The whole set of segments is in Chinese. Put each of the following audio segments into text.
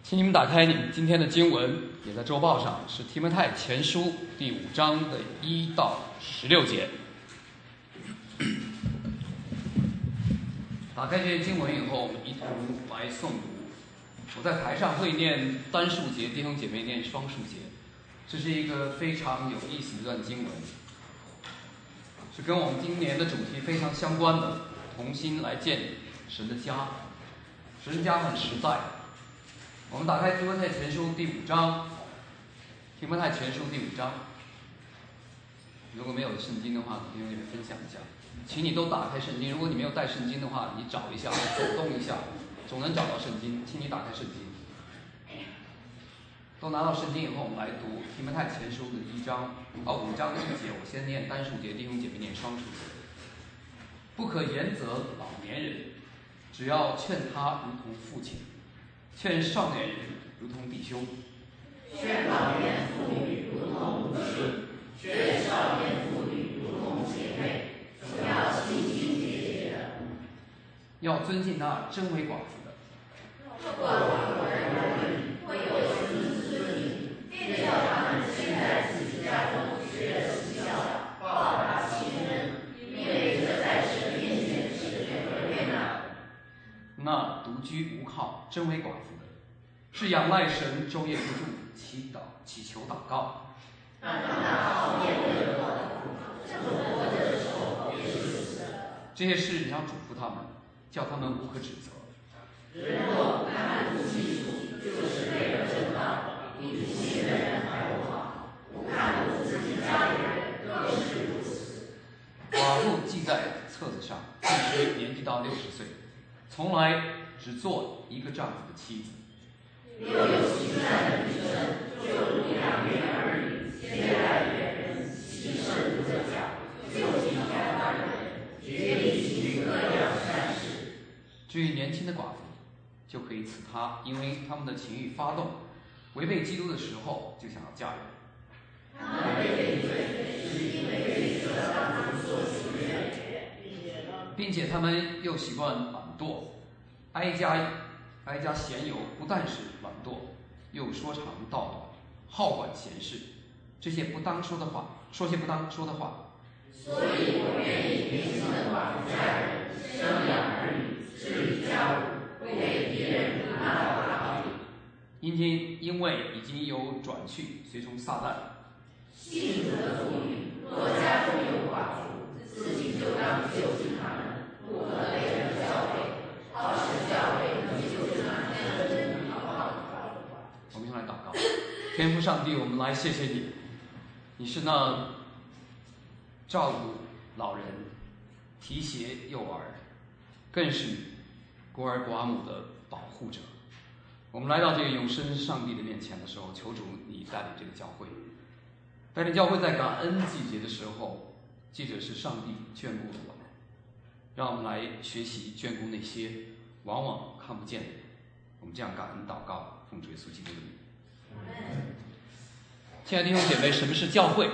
请你们打开你们今天的经文，也在周报上，是提摩太前书第5章的1到16节。打开这些经文以后，我们一同来诵读。我在台上会念单数节，弟兄姐妹念双数节。这是一个非常有意思的一段经文，是跟我们今年的主题非常相关的，同心来建神的家。神的家很实在。我们打开提摩太前书第5章，提摩太前书第5章。如果没有圣经的话，弟兄姐妹分享一下，请你都打开圣经。如果你没有带圣经的话，你找一下，走动一下，总能找到圣经。请你打开圣经。都拿到圣经以后，我们来读提摩太前书的5章1节。我先念单数节，弟兄姐妹念双数节。不可严责老年人，只要劝他如同父亲，劝少年人如同弟兄， 劝老年妇女如同母亲，劝少年妇女如同姐妹，总要清清洁洁的。 要尊敬那真为寡妇的。 寡妇儿会有孙子孙女，便叫他们先在自己家中学了习教，报答亲人，因为这在神面前是可悦纳的。 那独居无靠、真为寡妇的，是仰赖神，昼夜不住，祈求祷告。 那好面对的寡妇，正活着的时候也是死的。 这些事你要嘱咐他们，叫他们无可指责。 人若看不清楚，就是为了正道，比不信的人还不好。不看顾自己家里人，更是如此。 寡妇记在册子上，必须年纪到60岁，从来只做一个丈夫的妻子。 又有行善的女生，就如养育儿女，接待别人，洗圣徒的脚，就近待他人，竭力行各样善事。 至于年轻的寡妇，就可以赐她，因为他们的情欲发动，违背基督的时候，就想要嫁人。 他们被定罪，是因为被这当中所许愿， 并且他们又习惯懒惰，挨家闲游，不但是懒惰，又说长道短，好管闲事，这些不当说的话，说些不当说的话。 所以我愿意年轻的寡妇嫁人，生养儿女，治理家务，为别人不纳好理。 因为已经有转去，随从撒旦。 信主的妇女，若家中有寡妇，自己就当就近他们，不可累人教诲，好使教诲能救治那真正好的寡妇。 我们一同来祷告。天父上帝，我们来谢谢你，你是那照顾老人、提携幼儿，更是孤儿寡母的保护者。我们来到这个永生上帝的面前的时候，求主你带领这个教会，带领教会在感恩季节的时候，记着是上帝眷顾了我们，让我们来学习眷顾那些往往看不见的人。我们这样感恩祷告，奉主耶稣基督的名。亲爱的弟兄姐妹，什么是教会？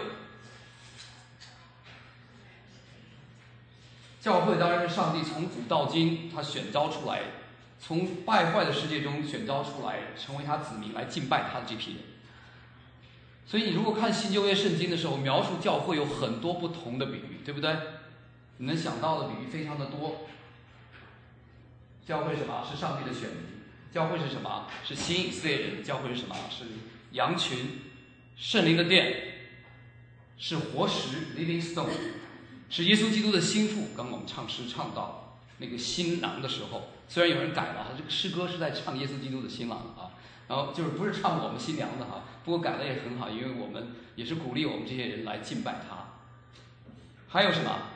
教会当然是上帝从古到今他选召出来，从败坏的世界中选召出来，成为他子民来敬拜他的这批人。所以你如果看新旧约圣经的时候，描述教会有很多不同的比喻，对不对？你能想到的比喻非常的多。教会是什么？是上帝的选民。教会是什么？是新以色列人。教会是什么？是羊群。圣灵的殿，是活石 living stone， 是耶稣基督的心腹。刚刚我们唱诗唱到那个新郎的时候，虽然有人改了，这个诗歌是在唱耶稣基督的新郎啊，然后就是不是唱我们新娘的哈，不过改的也很好，因为我们也是鼓励我们这些人来敬拜他。还有什么？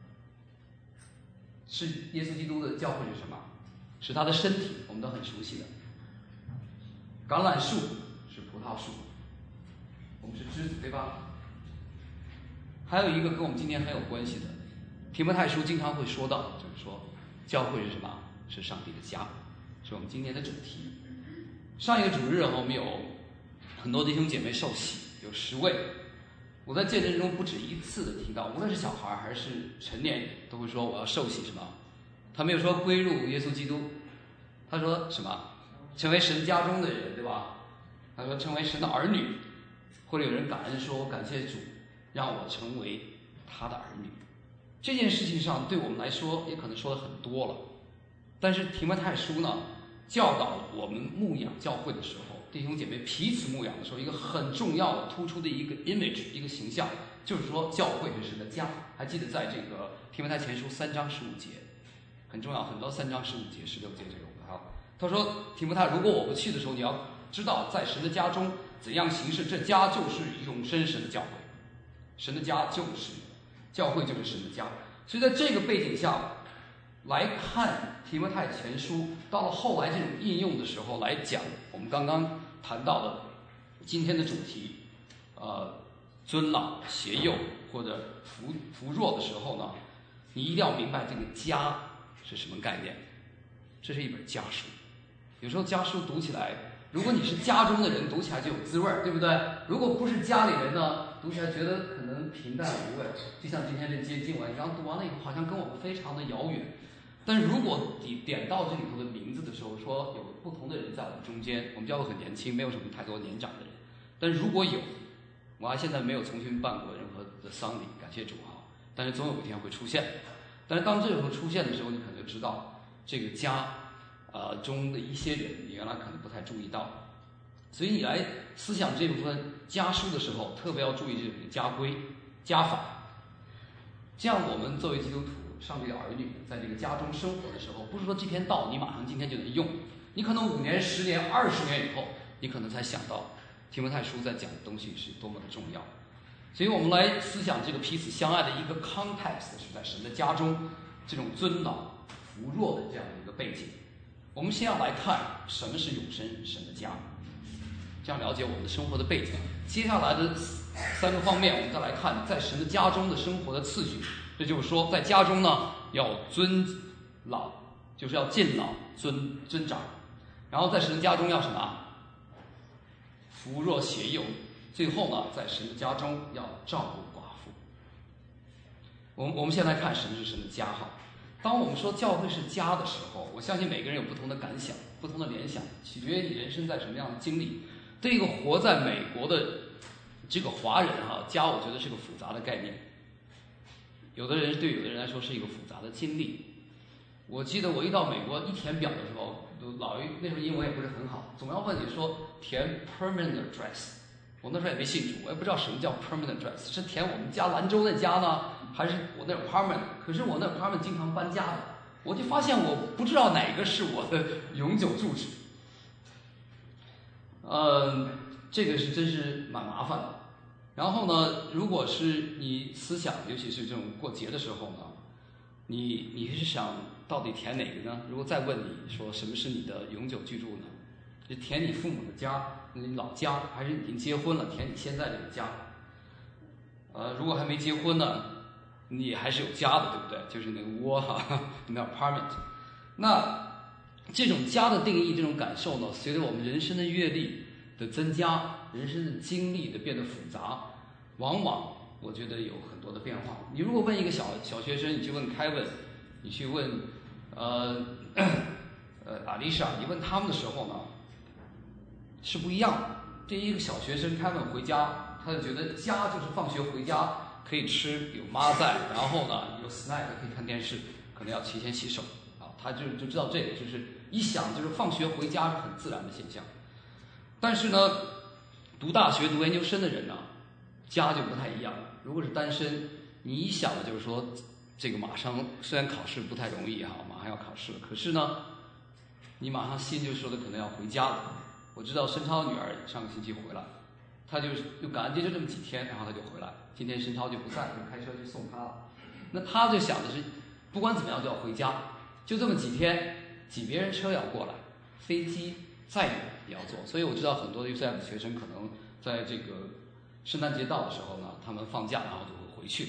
是耶稣基督的教会是什么？是他的身体，我们都很熟悉的。橄榄树是葡萄树，我们是枝子，对吧？还有一个跟我们今天很有关系的，提摩太书经常会说到，就是说教会是什么？是上帝的家，是我们今天的主题。上一个主日我们有很多弟兄姐妹受洗，有10位。我在见证中不止一次的听到，无论是小孩还是成年人，都会说我要受洗什么？他没有说归入耶稣基督，他说什么？ 成为神家中的人，对吧？他说成为神的儿女，或者有人感恩说感谢主，让我成为他的儿女。这件事情上对我们来说也可能说的很多了，但是提摩太书呢，教导我们牧养教会的时候，弟兄姐妹彼此牧养的时候，一个很重要的突出的一个 image， 一个形象，就是说教会是神的家。还记得在这个提摩太前书3章15节，很重要，很多3章15节、16节这种的哈。他说提摩太，如果我不去的时候，你要知道在神的家中怎样行事，这家就是永生神的教会，神的家就是教会，就是神的家。所以在这个背景下来看提摩太前书，到了后来这种应用的时候来讲我们刚刚谈到的今天的主题，尊老携幼或者扶弱的时候呢，你一定要明白这个家是什么概念。这是一本家书，有时候家书读起来，如果你是家中的人，读起来就有滋味儿，对不对？如果不是家里人呢，读起来觉得可能平淡无味。就像今天这经文，刚读完了以后，好像跟我们非常的遥远。但是如果你点到这里头的名字的时候，说有不同的人在我们中间，我们教会很年轻，没有什么太多年长的人。但如果有，我现在没有重新办过任何的丧礼，感谢主哈。但是总有一天会出现。但是当这种出现的时候，你可能就知道这个家中的一些人，你原来可能不太注意到。所以你来思想这部分家书的时候，特别要注意这种家规、家法。这样我们作为基督徒、上帝的儿女，在这个家中生活的时候，不是说这篇道你马上今天就能用，你可能5年、10年、20年以后，你可能才想到提摩太书在讲的东西是多么的重要。所以我们来思想这个彼此相爱的一个 context 是在神的家中，这种尊老扶弱的这样的一个背景。我们先要来看什么是永生神的家，这样了解我们的生活的背景。接下来的3个方面，我们再来看在神的家中的生活的次序。这就是说，在家中呢要尊老，就是要敬老尊长，然后在神的家中要什么？扶弱携幼。最后呢，在神的家中要照顾寡妇。我们先来看什么是神的家哈。当我们说教会是家的时候，我相信每个人有不同的感想、不同的联想，取决于你人生在什么样的经历。对一个活在美国的这个华人哈，家我觉得是个复杂的概念。对有的人来说是一个复杂的经历。我记得我一到美国一填表的时候，那时候英文也不是很好，总要问你说填 permanent address。我那时候也没信主，我也不知道什么叫 permanent address， 是填我们家兰州那家呢，还是我那 apartment？ 可是我那 apartment 经常搬家的，我就发现我不知道哪个是我的永久住址。这个是真是蛮麻烦的。然后呢，如果是你思想，尤其是这种过节的时候呢，你是想到底填哪个呢？如果再问你说什么是你的永久居住呢？是填你父母的家，你老家，还是已经结婚了填你现在这个家？如果还没结婚呢，你还是有家的，对不对？就是那个窝哈，那 apartment。那这种家的定义，这种感受呢，随着我们人生的阅历的增加，人生的经历的变得复杂，往往我觉得有很多的变化。你如果问一个小学生，你去问凯文，你去问阿丽莎，你问他们的时候呢，是不一样的。对于一个小学生开门回家，他就觉得家就是放学回家可以吃，有妈在，然后呢有 snack 可以看电视，可能要提前洗手啊，他就知道这个，就是一想就是放学回家是很自然的现象。但是呢，读大学读研究生的人呢，家就不太一样了。如果是单身，你一想的就是说，这个马上虽然考试不太容易哈，马上要考试了，可是呢，你马上心就说的可能要回家了。我知道申超女儿上个星期回来，她就感恩节就这么几天，然后她就回来。今天申超就不在，就开车去送她了。那她就想的是，不管怎么样就要回家，就这么几天，挤别人车要过来，飞机再远也要坐。所以我知道很多的 UCF 的学生可能在这个圣诞节到的时候呢，他们放假然后就会回去。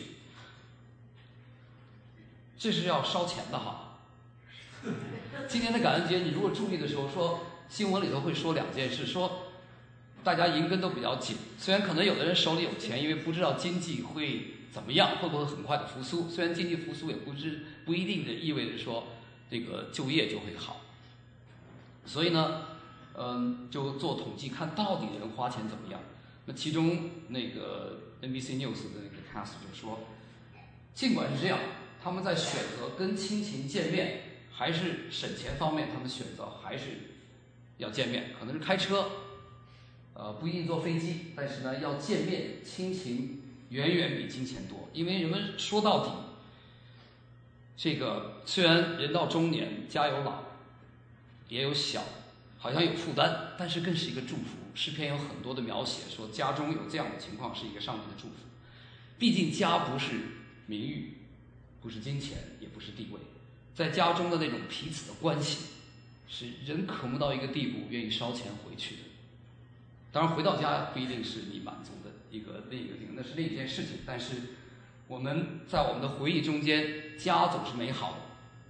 这是要烧钱的哈。今年的感恩节，你如果注意的时候说。新闻里头会说2件事，说大家银根都比较紧，虽然可能有的人手里有钱，因为不知道经济会怎么样，会不会很快的复苏。虽然经济复苏也不一定的意味着说这个就业就会好。所以呢， 就做统计，看到底人花钱怎么样。那其中那个 NBC News 的那个 cast 就说，尽管是这样，他们在选择跟亲情见面还是省钱方面，他们选择还是要见面，可能是开车，不一定坐飞机，但是呢，要见面，亲情远远比金钱多，因为人们说到底，这个虽然人到中年，家有老，也有小，好像有负担，但是更是一个祝福。诗篇有很多的描写，说家中有这样的情况是一个上帝的祝福。毕竟家不是名誉，不是金钱，也不是地位，在家中的那种彼此的关系，是人渴慕到一个地步，愿意烧钱回去的。当然，回到家不一定是你满足的另一个地方，那是另一件事情。但是我们在我们的回忆中间，家总是美好的。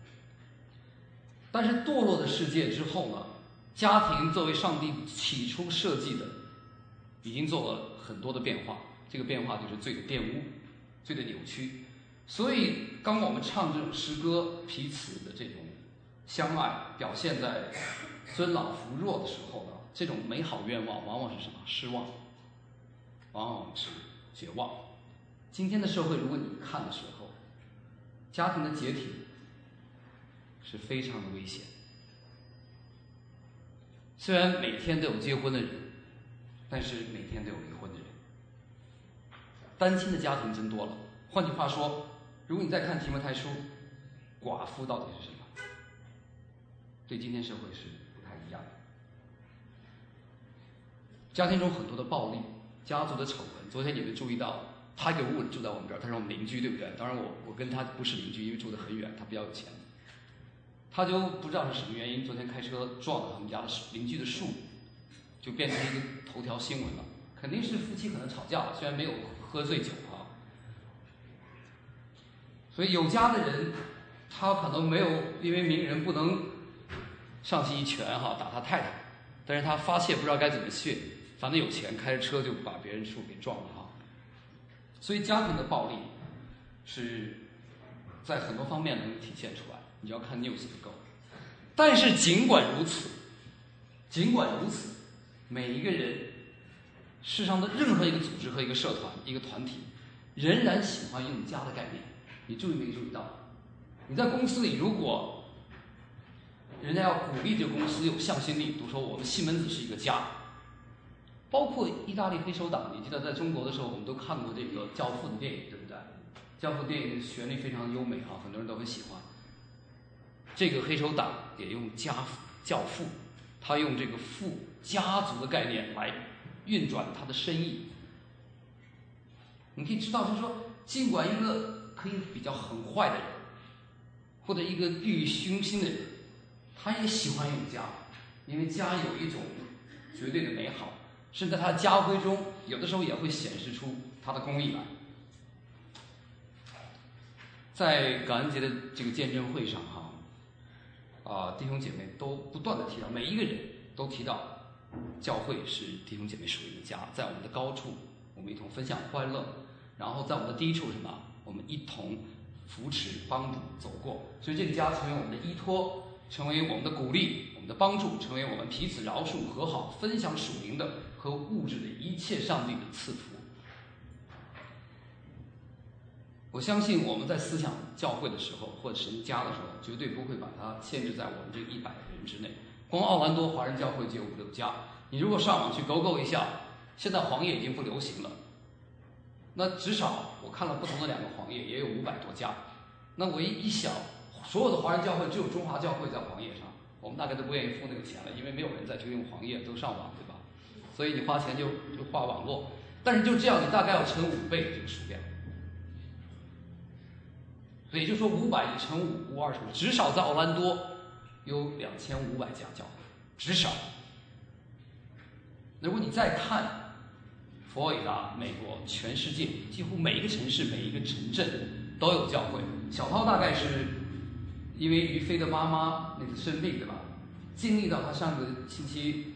但是堕落的世界之后呢，家庭作为上帝起初设计的，已经做了很多的变化。这个变化就是罪的玷污，罪的扭曲。所以，当我们唱这种诗歌，彼此的这种相爱表现在尊老扶弱的时候呢，这种美好愿望往往是什么？失望，往往是绝望。今天的社会，如果你看的时候，家庭的解体是非常的危险。虽然每天都有结婚的人，但是每天都有离婚的人。单亲的家庭增多了。换句话说，如果你再看提摩太书，寡妇到底是什么？对今天社会是不太一样的。家庭中很多的暴力，家族的丑闻。昨天你们注意到，他给我住在我们这儿，他是我们邻居，对不对？当然我跟他不是邻居，因为住得很远，他比较有钱。他就不知道是什么原因，昨天开车撞了他们家的邻居的树，就变成一个头条新闻了。肯定是夫妻可能吵架了，虽然没有喝醉酒啊。所以有家的人，他可能没有因为名人不能上去一拳打他太太，但是他发泄不知道该怎么泄，反正有钱，开着车就把别人树给撞了所以家庭的暴力是在很多方面能体现出来，你要看 news 不够。但是尽管如此，每一个人，世上的任何一个组织和一个社团、一个团体，仍然喜欢用家的概念。你注意没注意到？你在公司里，如果人家要鼓励这个公司有向心力，比如说我们西门子是一个家，包括意大利黑手党，你记得在中国的时候，我们都看过这个《教父》的电影，对不对？《教父》电影的旋律非常优美很多人都很喜欢。这个黑手党也用教父，他用这个父家族的概念来运转他的生意。你可以知道，就是说，尽管一个可以比较很坏的人，或者一个利欲熏心的人，他也喜欢用家，因为家有一种绝对的美好，甚至在他的家规中，有的时候也会显示出他的公义来。在感恩节的这个见证会上弟兄姐妹都不断的提到，每一个人都提到，教会是弟兄姐妹属于的家，在我们的高处，我们一同分享欢乐；然后在我们的低处什么，我们一同扶持、帮助走过。所以这个家成为我们的依托，成为我们的鼓励、我们的帮助，成为我们彼此饶恕、和好、分享属灵的和物质的一切上帝的赐福。我相信我们在思想教会的时候，或者神家的时候，绝对不会把它限制在我们这100人之内。光奥兰多华人教会就有5、6家，你如果上网去勾一下，现在黄页已经不流行了。那至少我看了不同的2个黄页，也有500多家。那我一想，所有的华人教会只有中华教会在黄页上，我们大概都不愿意付那个钱了，因为没有人再去用黄页，都上网，对吧？所以你花钱就花网络，但是就这样，你大概要乘5倍这个数量。所以也就是说，500乘5，525，至少在奥兰多有2500家教会，至少。如果你再看佛罗里达、美国、全世界，几乎每一个城市、每一个城镇都有教会。小涛大概是因为于飞的妈妈那次生病，对吧？经历到他上个星期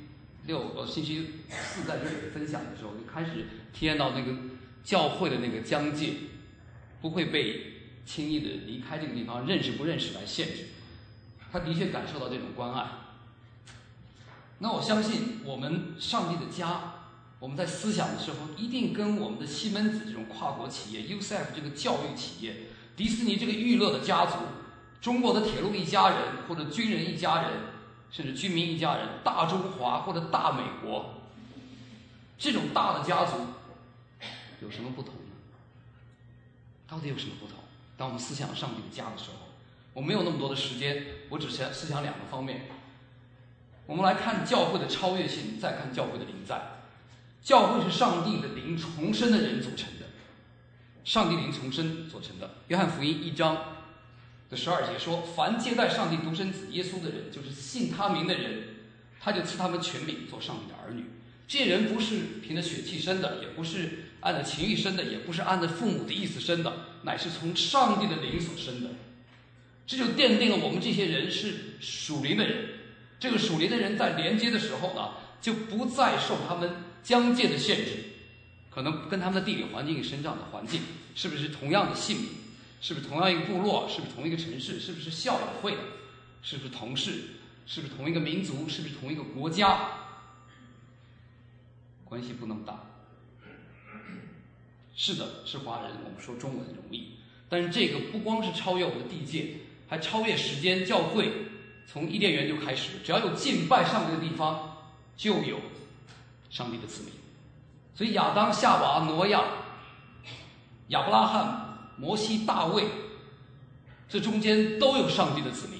4在这里分享的时候，就开始体验到那个教会的那个疆界，不会被轻易的离开这个地方，认识不认识来限制。他的确感受到这种关爱。 那我相信我们上帝的家，我们在思想的时候，一定跟我们的西门子这种跨国企业 UCF 这个教育企业，迪士尼这个娱乐的家族，中国的铁路一家人，或者军人一家人，甚至居民一家人，大中华或者大美国，这种大的家族有什么不同呢？到底有什么不同？当我们思想上帝的家的时候，我没有那么多的时间，我只想思想两个方面。我们来看教会的超越性，再看教会的临在。教会是上帝的灵重生的人组成的，上帝灵重生所成的。约翰福音1章的12节说：“凡接待上帝独生子耶稣的人，就是信他名的人，他就赐他们权柄做上帝的儿女。这些人不是凭着血气生的，也不是按着情欲生的，也不是按着父母的意思生的，乃是从上帝的灵所生的。”这就奠定了我们这些人是属灵的人。这个属灵的人在连接的时候呢，就不再受他们疆界的限制，可能跟他们的地理环境、生长的环境，是不是同样的姓名，是不是同样一个部落，是不是同一个城市，是不是校友会的，是不是同事，是不是同一个民族，是不是同一个国家，关系不那么大。是的，是华人，我们说中文容易，但是这个不光是超越我们的地界，还超越时间。教会从伊甸园就开始，只要有敬拜上帝的地方，就有上帝的子民。所以亚当、夏娃、挪亚、亚伯拉罕、摩西、大卫，这中间都有上帝的子民。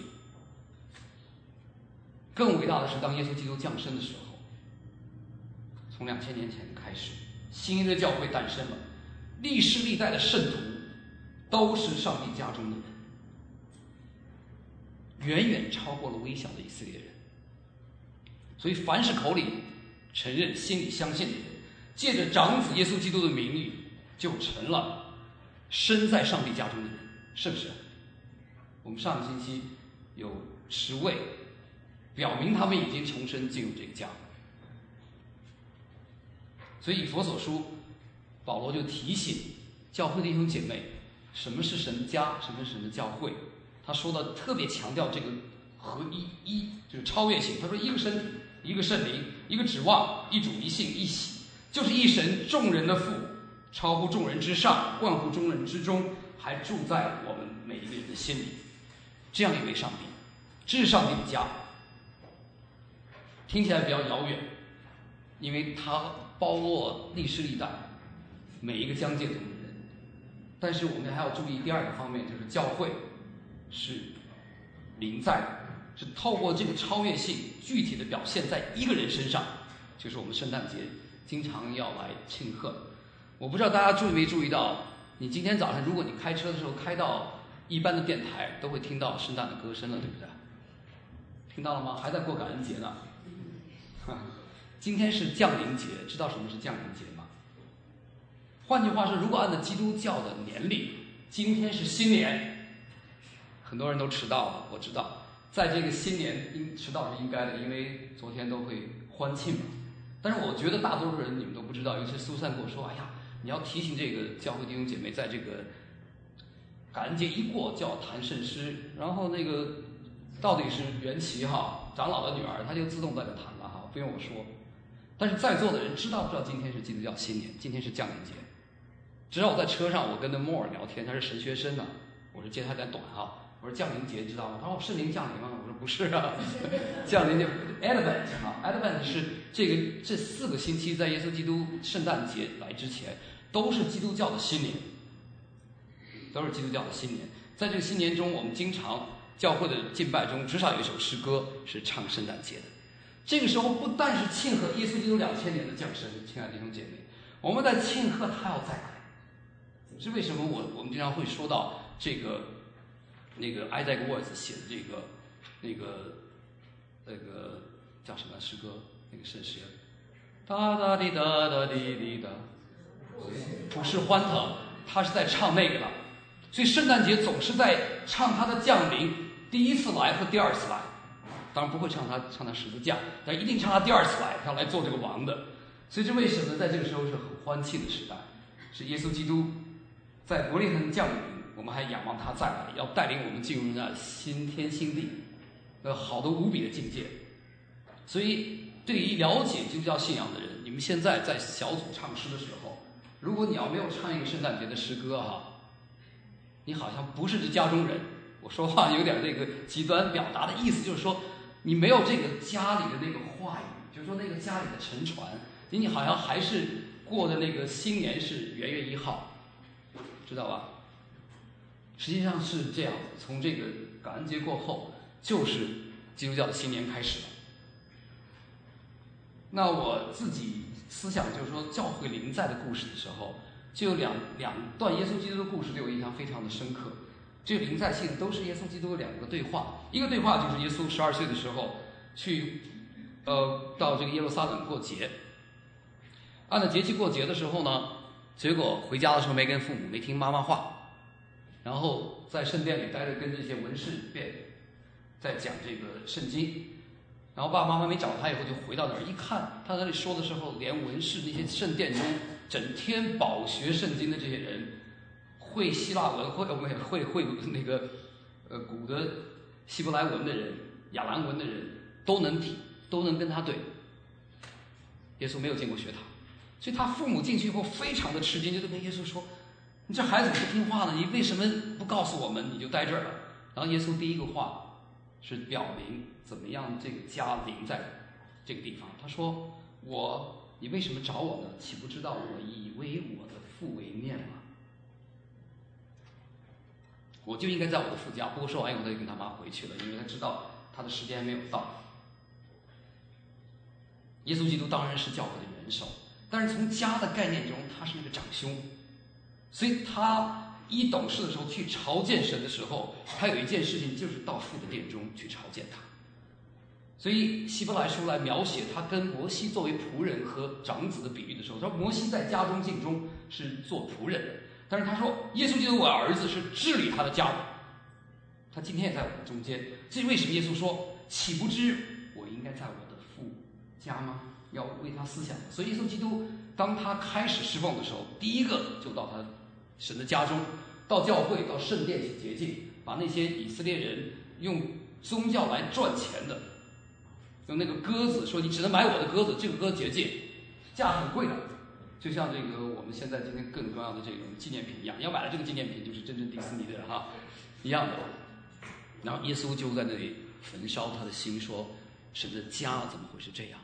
更伟大的是，当耶稣基督降生的时候，从2000年前开始，新约的教会诞生了，历世历代的圣徒都是上帝家中的人，远远超过了微小的以色列人。所以凡是口里承认、心里相信的人，借着长子耶稣基督的名誉，就成了身在上帝家中的人，是不是？我们上个星期有10位表明他们已经重生进入这个家。所以以弗所书保罗就提醒教会弟兄姐妹，什么是神的家，什么是神的教会。他说的特别强调这个合一，就是超越性。他说一个身体，一个圣灵，一个指望，一主一信一喜，就是一神众人的父，超乎众人之上，贯乎众人之中，还住在我们每一个人的心里。这样一位上帝，这是上帝的家。听起来比较遥远，因为它包括历世历代每一个疆界中的人。但是我们还要注意第二个方面，就是教会是临在的，是透过这个超越性具体的表现在一个人身上，就是我们圣诞节经常要来庆贺。我不知道大家注意没注意到，你今天早上如果你开车的时候开到一般的电台，都会听到圣诞的歌声了，对不对？听到了吗？还在过感恩节呢。今天是降临节，知道什么是降临节吗？换句话说，如果按照基督教的年历，今天是新年，很多人都迟到了，我知道，在这个新年迟到是应该的，因为昨天都会欢庆嘛。但是我觉得大多数人你们都不知道，尤其是苏珊跟我说：“哎呀，你要提醒这个教会弟兄姐妹，在这个感恩节一过就要谈圣诗，然后那个到底是袁琦哈长老的女儿，她就自动在这谈了哈，不用我说。但是在座的人知道不知道今天是基督教新年，今天是降临节？直到我在车上，我跟那莫尔聊天，他是神学生呢，我说接他点短哈，我说降临节知道吗？他说圣灵降临吗？我说不是啊，降临节 Advent 啊 ，Advent 是这4个星期在耶稣基督圣诞节来之前，都是基督教的新年，都是基督教的新年。在这个新年中，我们经常教会的敬拜中至少有一首诗歌是唱圣诞节的。这个时候不但是庆贺耶稣基督2000年的降生，亲爱的弟兄姐妹，我们在庆贺他要再来。是为什么我们经常会说到这个Isaac Watts 写的那个叫什么诗歌？那个圣诗，哒哒滴哒哒滴滴哒，普世欢腾，他是在唱那个的。所以圣诞节总是在唱他的降临，第一次来和第二次来。当然不会唱他十字架，但一定唱他第二次来，他要来做这个王的。所以这为什么在这个时候是很欢庆的时代？是耶稣基督在伯利恒降临，我们还仰望他再来，要带领我们进入那新天新地，好的无比的境界。 所以对于了解基督教信仰的人，你们现在在小组唱诗的时候，如果你要没有唱一个圣诞节的诗歌你好像不是这家中人。我说话有点那个极端，表达的意思就是说，你没有这个家里的那个话语，就是说那个家里的沉传，你好像还是过的那个新年是元月1号，知道吧？实际上是这样，从这个感恩节过后，就是基督教的新年开始了。那我自己思想就是说，教会临在的故事的时候，就有两段耶稣基督的故事对我印象非常的深刻。这个临在性都是耶稣基督的2个对话，一个对话就是耶稣12岁的时候去到这个耶路撒冷过节，按照节期过节的时候呢，结果回家的时候没跟父母，没听妈妈话，然后在圣殿里待着跟这些文士在讲这个圣经，然后爸爸妈妈没找他以后就回到那儿一看，他在那里说的时候，连文士那些圣殿中整天饱学圣经的这些人，会希腊文会那个古的希伯来文的人、亚兰文的人都能跟他对。耶稣没有见过学堂，所以他父母进去以后非常的吃惊，就跟耶稣说：“你这孩子不听话呢，你为什么不告诉我们你就待这儿了？”然后耶稣第一个话是表明怎么样这个家临在这个地方。他说：“你为什么找我呢？岂不知道我以为我的父为念吗？我就应该在我的父家。”不过说完以后他就跟他妈回去了，因为他知道他的时间还没有到。耶稣基督当然是教会的元首，但是从家的概念中，他是那个长兄，所以他一懂事的时候去朝见神的时候，他有一件事情就是到父的殿中去朝见他。所以希伯来书来描写他跟摩西作为仆人和长子的比喻的时候，他说摩西在家中尽忠是做仆人，但是他说耶稣基督我儿子是治理他的家的，他今天也在我们中间。这是为什么耶稣说岂不知我应该在我的父家吗？要为他思想。所以耶稣基督当他开始侍奉的时候，第一个就到他神的家中，到教会，到圣殿去洁净，把那些以色列人用宗教来赚钱的，用那个鸽子说你只能买我的鸽子，这个鸽子洁净，价很贵的，就像这个我们现在今天更重要的这种纪念品一样，你要买了这个纪念品就是真正迪士尼的一样的。然后耶稣就在那里焚烧他的心，说神的家怎么会是这样？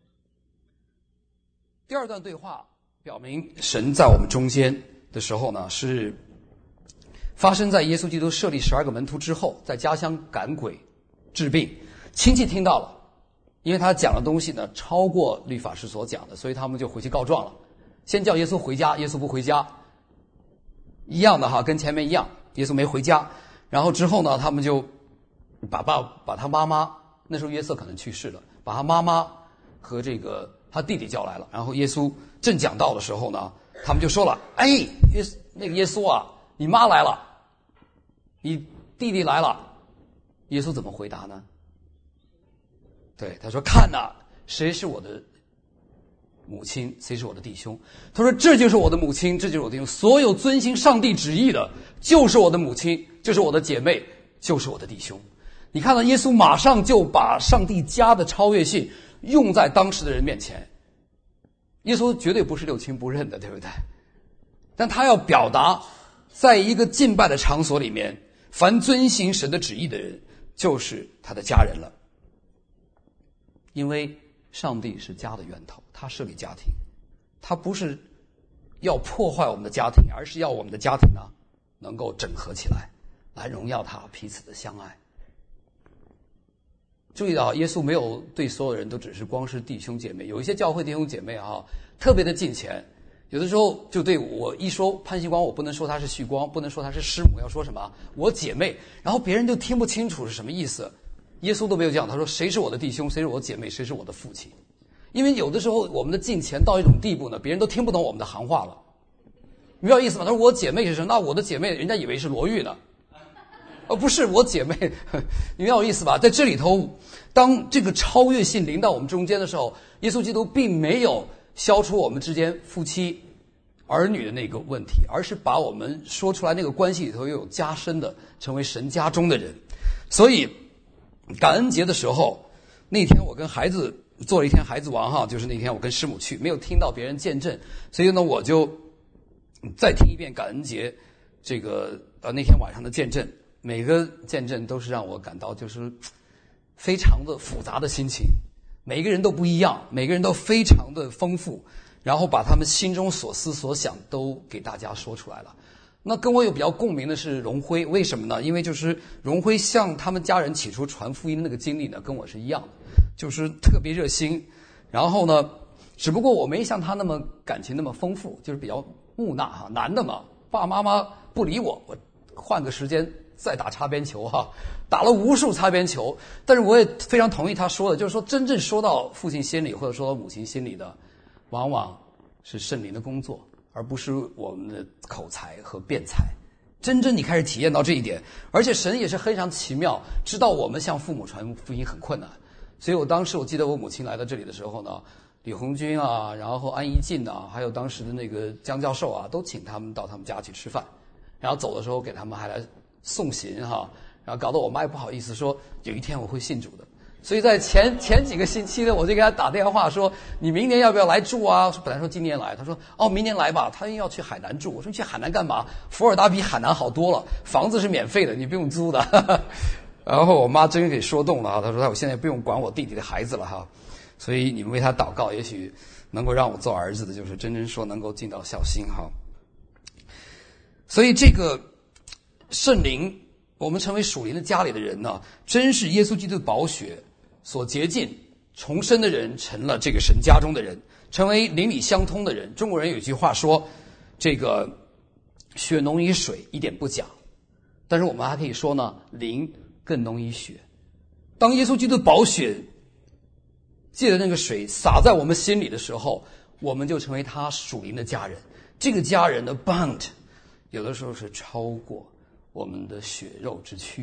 第二段对话表明神在我们中间的时候呢，是发生在耶稣基督设立12个门徒之后，在家乡赶鬼治病，亲戚听到了，因为他讲的东西呢超过律法师所讲的，所以他们就回去告状了。先叫耶稣回家，耶稣不回家，一样的跟前面一样，耶稣没回家。然后之后呢，他们就把他妈妈，那时候约瑟可能去世了，把他妈妈和这个他弟弟叫来了。然后耶稣正讲道的时候呢，他们就说了：“哎，耶稣啊，你妈来了，你弟弟来了。”耶稣怎么回答呢？对，他说：“看哪，谁是我的母亲，谁是我的弟兄？”他说：“这就是我的母亲，这就是我的弟兄。所有遵行上帝旨意的，就是我的母亲，就是我的姐妹，就是我的弟兄。”你看到耶稣马上就把上帝家的超越性用在当时的人面前。耶稣绝对不是六亲不认的，对不对？但他要表达，在一个敬拜的场所里面，凡遵行神的旨意的人，就是他的家人了。因为上帝是家的源头，他设立家庭，他不是要破坏我们的家庭，而是要我们的家庭呢能够整合起来，来荣耀他，彼此的相爱。注意到耶稣没有对所有人都只是光是弟兄姐妹，有一些教会弟兄姐妹特别的敬虔，有的时候就对我一说潘希光，我不能说他是旭光，不能说他是师母，要说什么我姐妹，然后别人就听不清楚是什么意思。耶稣都没有这样，他说谁是我的弟兄，谁是我的姐妹，谁是我的父亲。因为有的时候我们的敬虔到一种地步呢，别人都听不懂我们的行话了。明白意思吗？他说我姐妹是谁？那我的姐妹人家以为是罗玉呢，不是我姐妹，你明白我意思吧？在这里头，当这个超越性临到我们中间的时候，耶稣基督并没有消除我们之间夫妻儿女的那个问题，而是把我们说出来那个关系里头又有加深的成为神家中的人。所以感恩节的时候， 那天我跟孩子做了一天孩子王哈，就是那天我跟师母去，没有听到别人见证，所以呢我就再听一遍感恩节这个那天晚上的见证，每个见证都是让我感到就是非常的复杂的心情，每个人都不一样，每个人都非常的丰富，然后把他们心中所思所想都给大家说出来了。那跟我有比较共鸣的是荣辉，为什么呢？因为就是荣辉向他们家人起初传福音的那个经历呢，跟我是一样的，就是特别热心。然后呢，只不过我没像他那么感情那么丰富，就是比较木讷哈，男的嘛，爸爸妈妈不理我，我换个时间再打擦边球哈，打了无数擦边球。但是我也非常同意他说的，就是说真正说到父亲心里或者说到母亲心里的，往往是圣灵的工作，而不是我们的口才和辩才。真正你开始体验到这一点，而且神也是非常奇妙，知道我们向父母传福音很困难。所以我当时我记得我母亲来到这里的时候呢，李红军啊，然后安怡静啊，还有当时的那个江教授啊，都请他们到他们家去吃饭，然后走的时候给他们还来送行哈，然后搞得我妈也不好意思说有一天我会信主的。所以在前几个星期呢，我就给他打电话说你明年要不要来住啊？本来说今年来，他说明年来吧，他要去海南住。我说你去海南干嘛？伏尔达比海南好多了，房子是免费的，你不用租的。然后我妈真给说动了，她说我现在不用管我弟弟的孩子了哈，所以你们为他祷告，也许能够让我做儿子的，就是真正说能够尽到孝心哈。所以这个圣灵，我们成为属灵的家里的人呢，真是耶稣基督的宝血所洁净重生的人，成了这个神家中的人，成为灵里相通的人。中国人有一句话说，这个血浓于水一点不假，但是我们还可以说呢，灵更浓于血。当耶稣基督的宝血借着那个水洒在我们心里的时候，我们就成为他属灵的家人。这个家人的 bond 有的时候是超过我们的血肉之躯。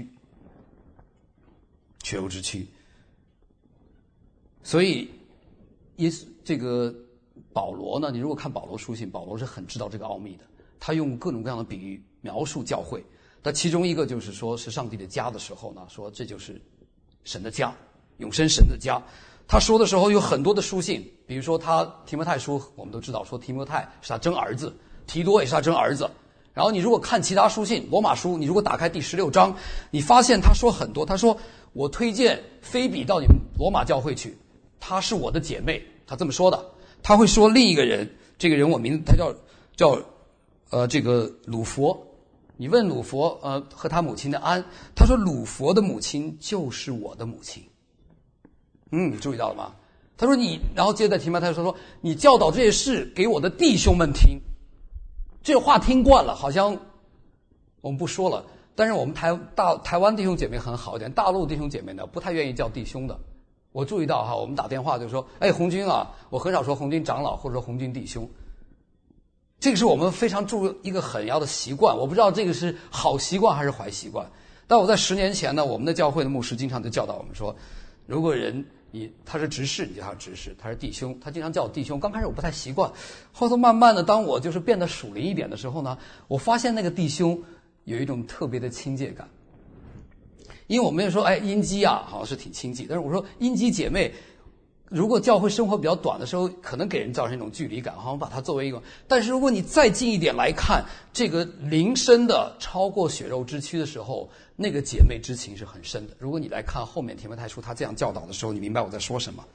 所以这个保罗呢，你如果看保罗书信，保罗是很知道这个奥秘的，他用各种各样的比喻描述教会。那其中一个就是说是上帝的家的时候呢，说这就是神的家，永生神的家。他说的时候有很多的书信，比如说他提摩太书，我们都知道说提摩太是他真儿子，提多也是他真儿子。然后你如果看其他书信，罗马书，你如果打开第16章，你发现他说很多，他说我推荐菲比到你们罗马教会去，她是我的姐妹，他这么说的。他会说另一个人，这个人我名字他叫这个鲁佛。你问鲁佛和他母亲的安，他说鲁佛的母亲就是我的母亲。你注意到了吗？他说然后接着提摩太说你教导这些事给我的弟兄们听。这话听惯了，好像我们不说了。但是我们台湾弟兄姐妹很好一点，大陆弟兄姐妹呢不太愿意叫弟兄的。我注意到哈，我们打电话就说红军啊，我很少说红军长老或者说红军弟兄。这个是我们非常注意一个很要的习惯，我不知道这个是好习惯还是坏习惯。但我在10年前呢，我们的教会的牧师经常就教导我们说，如果人他是执事，你叫他执事；他是弟兄，他经常叫我弟兄。刚开始我不太习惯，后头慢慢的，当我就是变得属灵一点的时候呢，我发现那个弟兄有一种特别的亲切感。因为我们也说音基啊好像是挺亲近，但是我说音基姐妹，如果教会生活比较短的时候，可能给人造成一种距离感，好像把它作为一个。但是如果你再近一点来看，这个灵深的超过血肉之躯的时候，那个姐妹之情是很深的。如果你来看后面提摩太书他这样教导的时候，你明白我在说什么。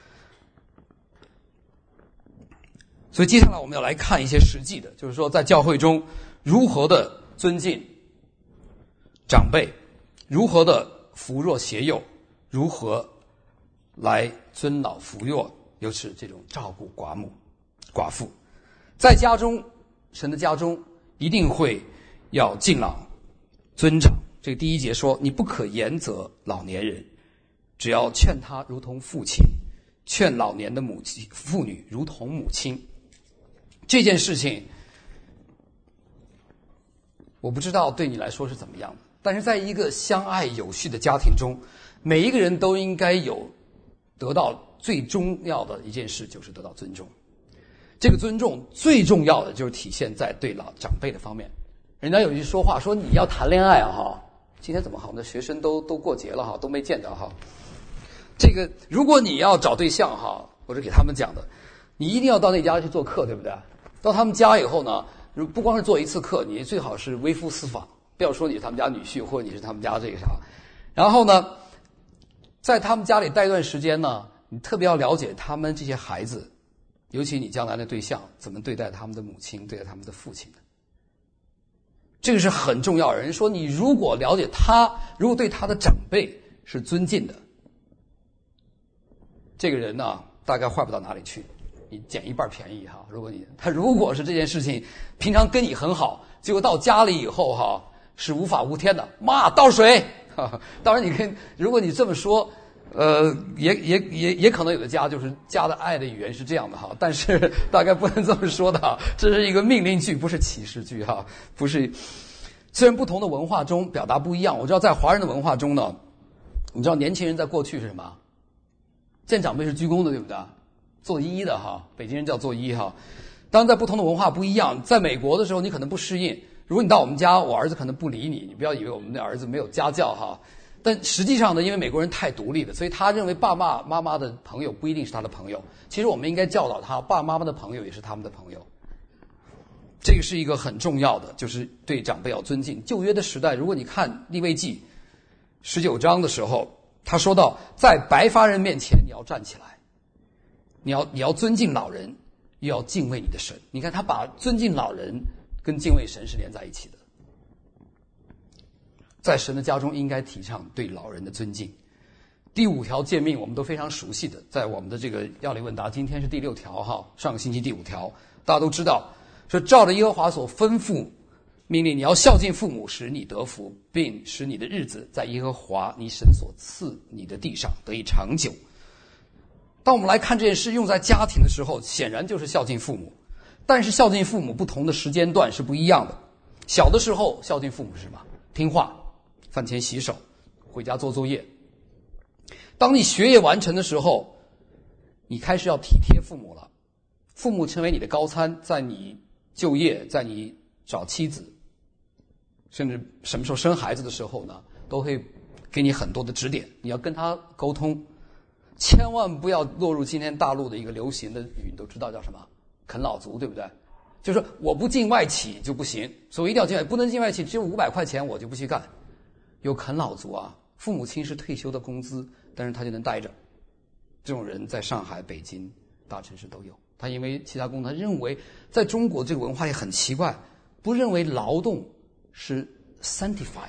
所以接下来我们要来看一些实际的，就是说在教会中如何的尊敬长辈，如何的扶弱携幼，如何来尊老扶幼，尤其是这种照顾寡妇。在家中，神的家中一定会要敬老尊长。这个第1节说，你不可严责老年人，只要劝他如同父亲，劝老年的妇女如同母亲。这件事情我不知道对你来说是怎么样的，但是在一个相爱有序的家庭中，每一个人都应该有得到最重要的一件事，就是得到尊重。这个尊重最重要的就是体现在对老长辈的方面。人家有一句说话说，你要谈恋爱啊，今天怎么好，那学生都过节了哈，都没见着哈。 这个如果你要找对象哈，我是给他们讲的，你一定要到那家去做客，对不对？到他们家以后呢，不光是做一次客，你最好是微服私访，不要说你是他们家女婿或者你是他们家这个啥。然后呢，在他们家里待一段时间呢，你特别要了解他们这些孩子，尤其你将来的对象怎么对待他们的母亲，对待他们的父亲的。这个是很重要。人说你如果了解他，如果对他的长辈是尊敬的，这个人呢大概坏不到哪里去，你捡一半便宜哈。他如果是这件事情平常跟你很好，结果到家里以后哈是无法无天的，妈倒水。当然如果你这么说，也可能有的家就是家的爱的语言是这样的哈，但是大概不能这么说的哈，这是一个命令句，不是启示句哈，不是。虽然不同的文化中表达不一样，我知道在华人的文化中呢，你知道年轻人在过去是什么？见长辈是鞠躬的，对不对？作揖的哈，北京人叫作揖哈。当然在不同的文化不一样，在美国的时候你可能不适应，如果你到我们家，我儿子可能不理你，你不要以为我们的儿子没有家教哈。但实际上呢，因为美国人太独立了，所以他认为爸爸妈妈的朋友不一定是他的朋友。其实我们应该教导他，爸爸妈妈的朋友也是他们的朋友。这个是一个很重要的，就是对长辈要尊敬。旧约的时代，如果你看利未记19章的时候，他说到，在白发人面前你要站起来，你要尊敬老人，又要敬畏你的神。你看他把尊敬老人跟敬畏神是连在一起的。在神的家中应该提倡对老人的尊敬。第5条诫命我们都非常熟悉的，在我们的这个要理问答，今天是第6条哈，上个星期第5条，大家都知道，说照着耶和华所吩咐命令，你要孝敬父母，使你得福，并使你的日子在耶和华你神所赐你的地上得以长久。当我们来看这件事用在家庭的时候，显然就是孝敬父母，但是孝敬父母不同的时间段是不一样的。小的时候孝敬父母是什么？听话，饭前洗手，回家做作业。当你学业完成的时候，你开始要体贴父母了，父母成为你的高参，在你就业，在你找妻子，甚至什么时候生孩子的时候呢，都会给你很多的指点，你要跟他沟通，千万不要落入今天大陆的一个流行的语，你都知道叫什么？啃老族，对不对？就是说我不进外企就不行，所以我一定要进外，不能进外企，只有500块钱我就不去干。有啃老族啊，父母亲是退休的工资，但是他就能待着。这种人在上海、北京大城市都有。他因为其他工作，他认为在中国这个文化也很奇怪，不认为劳动是 sanctified，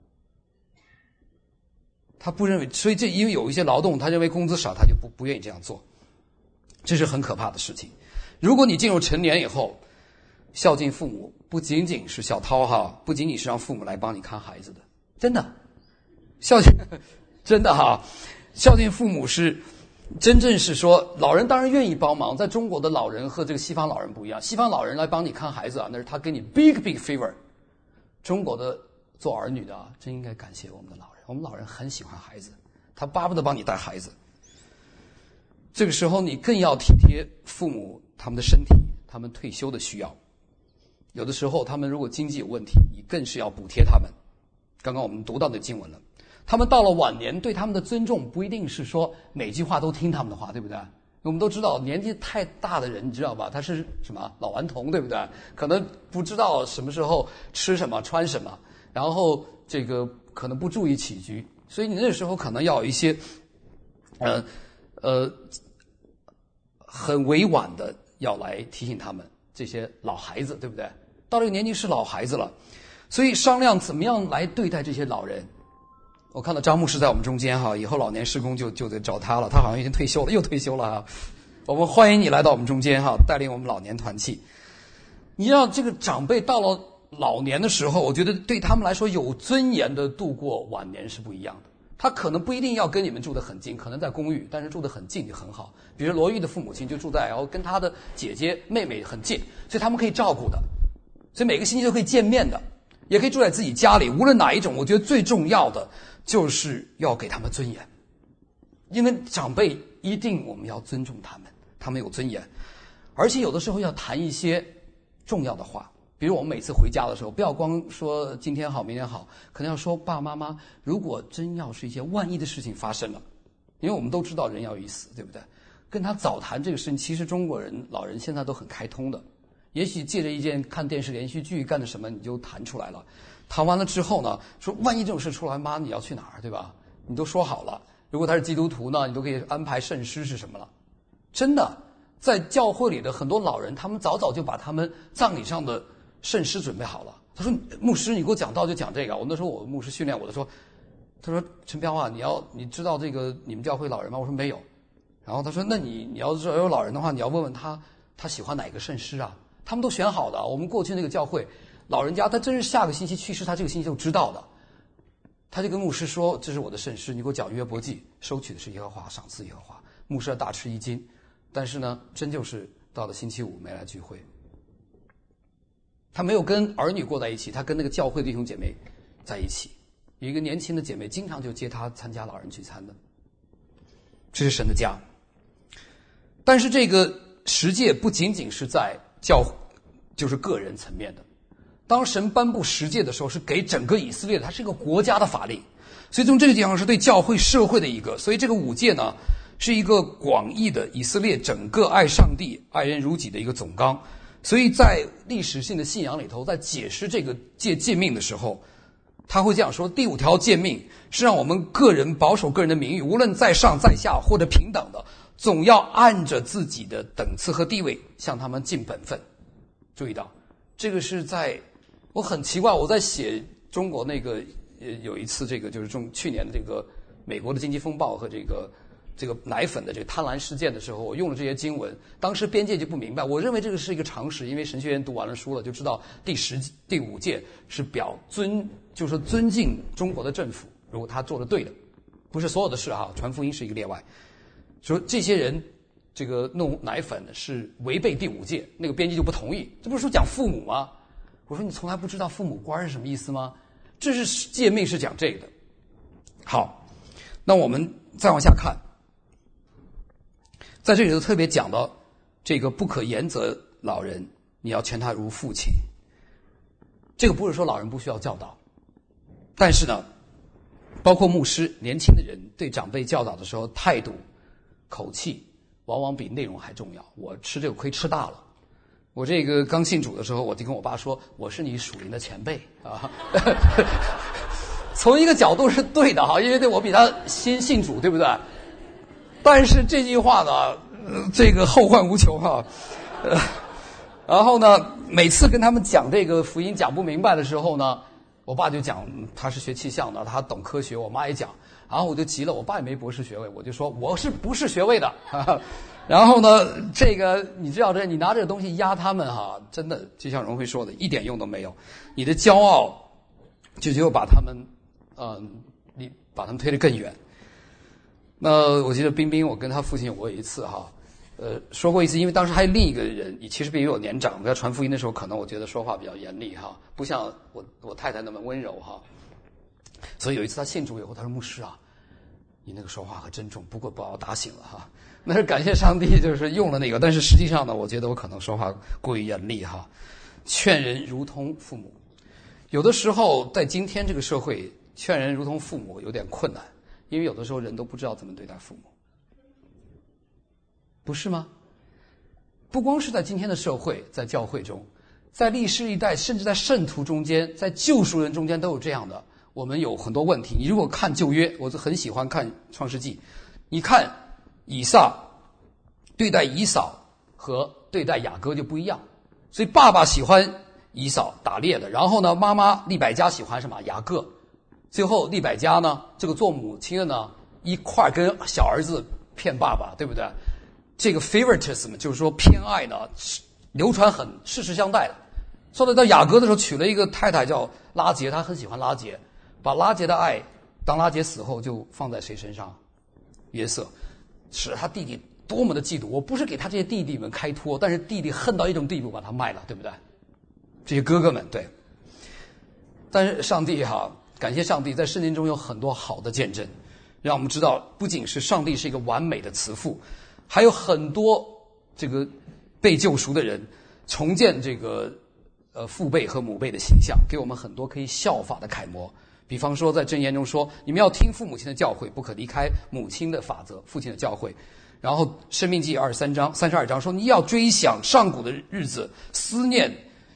他不认为，所以这因为有一些劳动他认为工资少，他就不愿意这样做，这是很可怕的事情。如果你进入成年以后，孝敬父母不仅仅是小涛哈，不仅仅是让父母来帮你看孩子的，真的孝敬，真的哈，孝敬父母是真正是说，老人当然愿意帮忙。在中国的老人和这个西方老人不一样，西方老人来帮你看孩子啊，那是他给你 big favor。中国的做儿女的啊，真应该感谢我们的老人。我们老人很喜欢孩子，他巴不得帮你带孩子。这个时候你更要体贴父母他们的身体，他们退休的需要。有的时候他们如果经济有问题，你更是要补贴他们。刚刚我们读到的经文了，他们到了晚年，对他们的尊重不一定是说每句话都听他们的话，对不对？我们都知道年纪太大的人，你知道吧，他是什么老顽童，对不对？可能不知道什么时候吃什么穿什么，然后这个可能不注意起居，所以你那时候可能要有一些很委婉的要来提醒他们，这些老孩子，对不对？到这个年纪是老孩子了，所以商量怎么样来对待这些老人。我看到张牧师在我们中间哈，以后老年施工就得找他了，他好像已经退休了，又退休了哈。我们欢迎你来到我们中间哈，带领我们老年团契。你让这个长辈到了老年的时候，我觉得对他们来说有尊严的度过晚年是不一样的。他可能不一定要跟你们住得很近，可能在公寓，但是住得很近就很好。比如罗玉的父母亲就住在，然后跟他的姐姐妹妹很近，所以他们可以照顾的，所以每个星期都可以见面的，也可以住在自己家里。无论哪一种，我觉得最重要的就是要给他们尊严，因为长辈一定我们要尊重他们，他们有尊严，而且有的时候要谈一些重要的话。比如我们每次回家的时候，不要光说今天好明天好，可能要说爸爸妈妈，如果真要是一些万一的事情发生了， 因为我们都知道人要一死，对不对？跟他早谈这个事情，其实中国人老人现在都很开通的。也许借着一件看电视连续剧干的什么，你就谈出来了。谈完了之后呢，说万一这种事出来，妈你要去哪儿，对吧？你都说好了。如果他是基督徒呢，你都可以安排圣诗是什么了。真的，在教会里的很多老人，他们早早就把他们葬礼上的圣诗准备好了。他说牧师你给我讲道就讲这个。我那时候我牧师训练我的说，他说陈彪啊，你知道这个你们教会老人吗？我说没有。然后他说那你要是有老人的话，你要问问他喜欢哪个圣诗啊。他们都选好的。我们过去那个教会老人家他真是下个星期去世，他这个星期就知道的。他就跟牧师说，这是我的圣诗，你给我讲约伯记，收取的是耶和华，赏赐耶和华。牧师大吃一惊，但是呢真就是到了星期五没来聚会。他没有跟儿女过在一起，他跟那个教会弟兄姐妹在一起。有一个年轻的姐妹经常就接他参加老人聚餐的。这是神的家。但是这个十诫不仅仅是在就是个人层面的。当神颁布十诫的时候，是给整个以色列的，它是一个国家的法令。所以从这个地方是对教会社会的一个，所以这个五诫呢是一个广义的以色列整个爱上帝爱人如己的一个总纲。所以在历史性的信仰里头，在解释这个诫命的时候，他会这样说：第5条诫命是让我们个人保守个人的名誉，无论在上在下或者平等的，总要按着自己的等次和地位向他们尽本分。注意到这个是在，我很奇怪，我在写中国那个有一次这个就是去年的这个美国的经济风暴和这个奶粉的这个贪婪事件的时候，我用了这些经文，当时边界就不明白。我认为这个是一个常识，因为神学院读完了书了，就知道第5诫是就是尊敬中国的政府，如果他做的对的，不是所有的事啊，传福音是一个例外。说这些人这个弄奶粉是违背第5诫，那个编辑就不同意。这不是说讲父母吗？我说你从来不知道父母官是什么意思吗？这是诫命是讲这个的。好，那我们再往下看，在这里头特别讲到这个不可严责老人，你要劝他如父亲。这个不是说老人不需要教导，但是呢，包括牧师年轻的人对长辈教导的时候，态度口气往往比内容还重要。我吃这个亏吃大了。我这个刚信主的时候，我就跟我爸说，我是你属灵的前辈啊。从一个角度是对的哈，因为我比他先信主，对不对？但是这句话呢，这个后患无穷哈。然后呢，每次跟他们讲这个福音讲不明白的时候呢，我爸就讲他是学气象的，他懂科学，我妈也讲。然后我就急了，我爸也没博士学位，我就说我是不是学位的。然后呢，这个你知道你拿这个东西压他们哈，真的就像荣辉说的，一点用都没有。你的骄傲就只有把他们你把他们推得更远。那我记得冰冰，我跟他父亲我有一次哈，说过一次，因为当时还有另一个人，其实比我年长，我要传福音的时候，可能我觉得说话比较严厉哈，不像我太太那么温柔哈。所以有一次他信主以后，他说牧师啊，你那个说话可真重，不过把我打醒了哈。那是感谢上帝，就是用了那个，但是实际上呢，我觉得我可能说话过于严厉哈。劝人如同父母，有的时候在今天这个社会，劝人如同父母有点困难，因为有的时候人都不知道怎么对待父母，不是吗？不光是在今天的社会，在教会中，在历世历代，甚至在圣徒中间，在救赎人中间都有这样的。我们有很多问题。你如果看旧约，我就很喜欢看创世纪，你看以撒对待以扫和对待雅各就不一样。所以爸爸喜欢以扫打猎的，然后呢，妈妈利百加喜欢什么？雅各。最后利百加呢，这个做母亲的呢，一块跟小儿子骗爸爸，对不对？这个 favoritism 就是说偏爱呢，流传很世世相代的。说到雅各的时候，娶了一个太太叫拉结，他很喜欢拉结，把拉结的爱，当拉结死后就放在谁身上？约瑟，使他弟弟多么的嫉妒。我不是给他这些弟弟们开脱，但是弟弟恨到一种地步，把他卖了，对不对？这些哥哥们，对。但是上帝哈，感谢上帝，在圣经中有很多好的见证，让我们知道，不仅是上帝是一个完美的慈父，还有很多这个被救赎的人重建这个父辈和母辈的形象，给我们很多可以效法的楷模。 比方说在箴言中说，你们要听父母亲的教诲，不可离开母亲的法则，父亲的教诲。然后申命记32章说，你要追想上古的日子，思念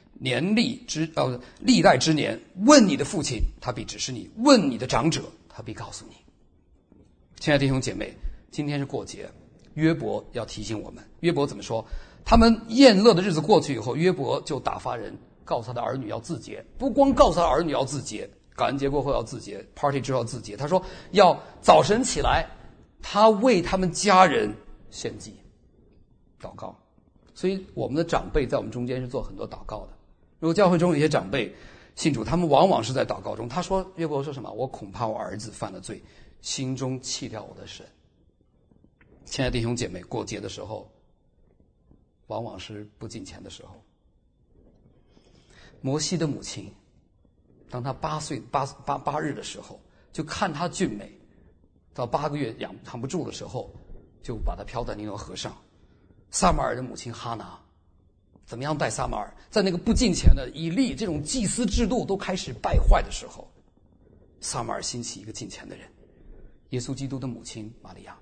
历代之年，问你的父亲，他必指示你；问你的长者，他必告诉你。亲爱的弟兄姐妹，今天是过节，约伯要提醒我们。约伯怎么说？他们宴乐的日子过去以后，约伯就打发人告诉他的儿女要自洁，不光告诉他儿女要自洁，感恩节过后要自洁， party 之后要自洁。他说要早晨起来，他为他们家人献祭祷告。所以我们的长辈在我们中间是做很多祷告的。如果教会中有一些长辈信主，他们往往是在祷告中。他说，约伯说什么？我恐怕我儿子犯了罪，心中弃掉我的神。亲爱的弟兄姐妹，过节的时候往往是不敬虔的时候。摩西的母亲当他8日的时候，就看他俊美，到8个月扛不住的时候，就把他漂在尼罗河上。撒马尔的母亲哈拿怎么样带撒马尔？在那个不敬虔的以利这种祭司制度都开始败坏的时候，撒马尔兴起一个敬虔的人，耶稣基督的母亲玛利亚。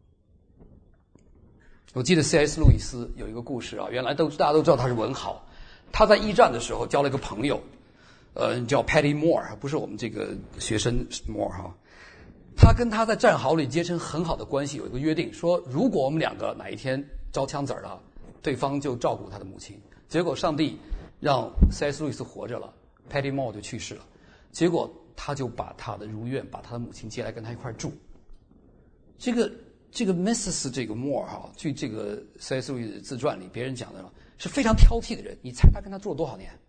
我记得 C.S. 路易斯有一个故事啊，原来大家都知道他是文豪，他在一战的时候交了一个朋友，叫 Patty Moore， 不是我们这个学生 Moore 哈。他跟他在战壕里结成很好的关系，有一个约定，说如果我们两个哪一天招枪子了，对方就照顾他的母亲。结果上帝让 C.S. 路易斯活着了， Patty Moore 就去世了。结果他就把他的如愿把他的母亲接来跟他一块住。这个 Mrs. 这个 Moore 哈，据这个 C.S. 路易斯自传里别人讲的是非常挑剔的人。你猜他跟他住了多少年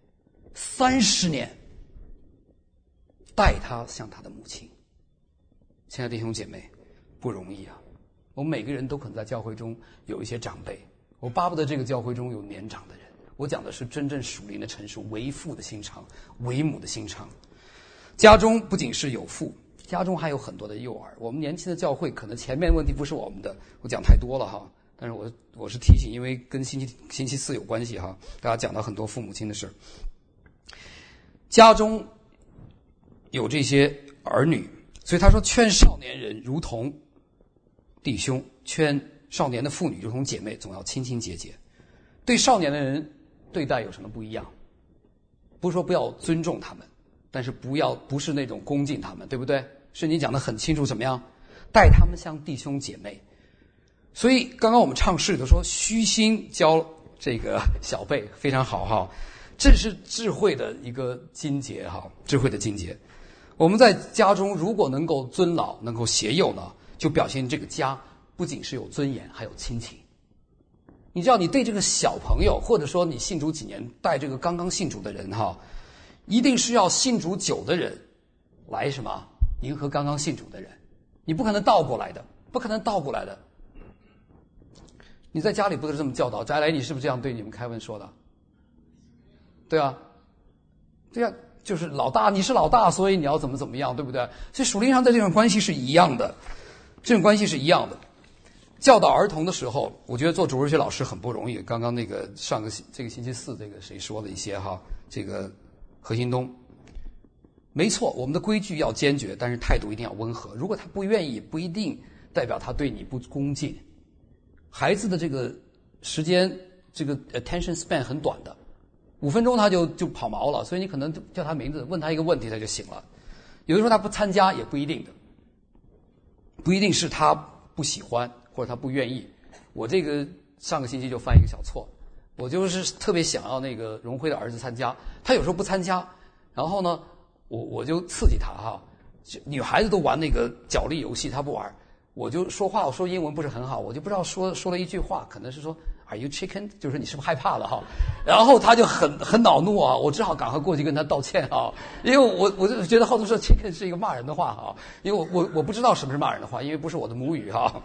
？30年，待他像他的母亲。亲爱的弟兄姐妹，不容易啊！我们每个人都可能在教会中有一些长辈，我巴不得这个教会中有年长的人。我讲的是真正属灵的成熟，为父的心肠，为母的心肠。家中不仅是有父，家中还有很多的幼儿。我们年轻的教会可能前面问题不是我们的，我讲太多了哈。但是我是提醒，因为跟星期四有关系哈，大家讲到很多父母亲的事。家中有这些儿女，所以他说劝少年人如同弟兄，劝少年的妇女如同姐妹，总要亲亲节节。对少年的人对待有什么不一样？不是说不要尊重他们，但是不是那种恭敬他们，对不对？圣经讲得很清楚，怎么样待他们像弟兄姐妹。所以刚刚我们唱诗里头说虚心教这个小辈，非常好哈，这是智慧的一个经节哈，智慧的经节。我们在家中如果能够尊老，能够协幼呢，就表现这个家不仅是有尊严，还有亲情。你知道，你对这个小朋友，或者说你信主几年带这个刚刚信主的人哈，一定是要信主久的人来什么迎合刚刚信主的人，你不可能倒过来的，不可能倒过来的。你在家里不是这么教导？翟来，你是不是这样对你们凯文说的？对啊，对啊，就是老大，你是老大，所以你要怎么样，对不对？所以属灵上的这种关系是一样的，这种关系是一样的。教导儿童的时候，我觉得做主日学老师很不容易。刚刚那个这个星期四，这个谁说了一些哈？这个何新东，没错，我们的规矩要坚决，但是态度一定要温和。如果他不愿意，不一定代表他对你不恭敬。孩子的这个时间，这个 attention span 很短的，5分钟他就跑毛了，所以你可能叫他名字，问他一个问题他就醒了。有的时候他不参加也不一定的，不一定是他不喜欢或者他不愿意。我这个上个星期就犯一个小错，我就是特别想要那个荣辉的儿子参加，他有时候不参加，然后呢我就刺激他哈，女孩子都玩那个角力游戏，他不玩。我就说话，我说英文不是很好，我就不知道说了一句话，可能是说 Are you chicken？ 就是你是不是害怕了哈？然后他就很恼怒啊，我只好赶快过去跟他道歉啊，因为我就觉得好多说 chicken 是一个骂人的话哈，因为我不知道什么是骂人的话，因为不是我的母语哈，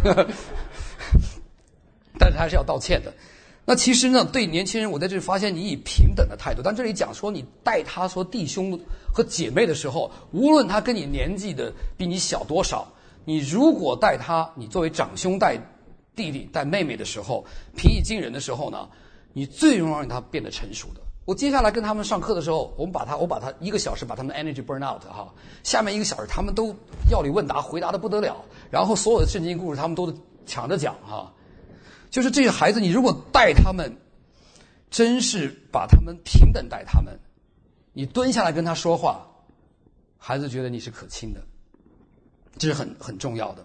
但是还是要道歉的。那其实呢，对年轻人，我在这里发现你以平等的态度，但这里讲说你待他说弟兄和姐妹的时候，无论他跟你年纪的比你小多少。你如果带他，你作为长兄带弟弟带妹妹的时候，平易近人的时候呢，你最容易让他变得成熟的。 我接下来跟他们上课的时候，我把他1个小时把他们的 energy burn out 哈，下面1个小时他们都要理问答，回答的不得了，然后所有的圣经故事他们都抢着讲哈。就是这些孩子，你如果带他们，真是把他们平等带他们，你蹲下来跟他说话，孩子觉得你是可亲的，这是很重要的。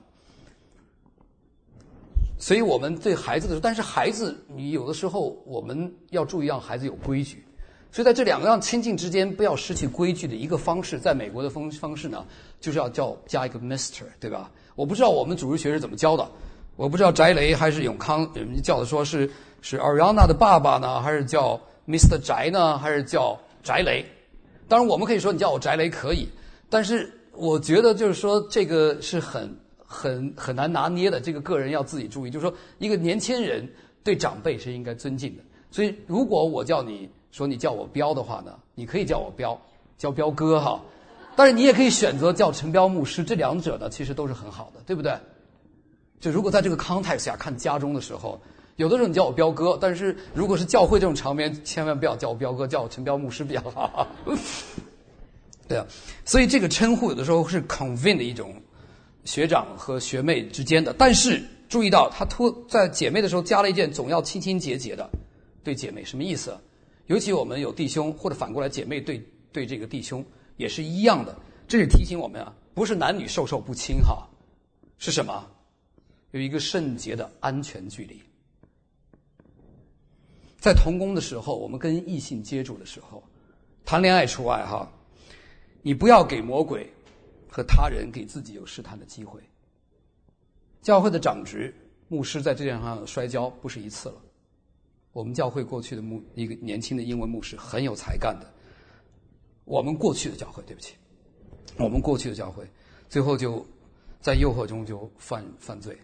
所以我们对孩子的时候，但是孩子你有的时候我们要注意让孩子有规矩。所以在这2个让亲近之间不要失去规矩的一个方式，在美国的方式呢，就是要加一个 Mr. 对吧？我不知道我们主日学是怎么教的，我不知道翟雷还是永康人叫的说是 Ariana 的爸爸呢，还是叫 Mr. 翟呢，还是叫翟雷？当然我们可以说你叫我翟雷可以，但是我觉得就是说这个是很难拿捏的，这个个人要自己注意。就是说一个年轻人对长辈是应该尊敬的，所以如果我叫你说你叫我彪的话呢，你可以叫我彪，叫彪哥哈，但是你也可以选择叫陈彪牧师，这2者呢其实都是很好的，对不对？就如果在这个 context 下看家中的时候，有的时候你叫我彪哥，但是如果是教会这种场面，千万不要叫我彪哥，叫我陈彪牧师比较好。对啊，所以这个称呼有的时候是 convene 的一种学长和学妹之间的，但是注意到他在姐妹的时候加了一件总要亲亲节节的对姐妹，什么意思？尤其我们有弟兄，或者反过来姐妹对这个弟兄也是一样的，这是提醒我们啊，不是男女授受不亲哈，是什么？有一个圣洁的安全距离。在同工的时候，我们跟异性接触的时候，谈恋爱除外哈，你不要给魔鬼和他人给自己有试探的机会。教会的长职牧师在这件事上摔跤不是1次了。我们教会过去的一个年轻的英文牧师很有才干的，我们过去的教会最后就在诱惑中就犯罪。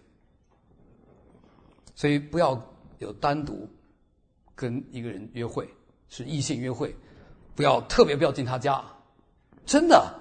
所以不要有单独跟一个人约会，是异性约会，特别不要进他家，真的。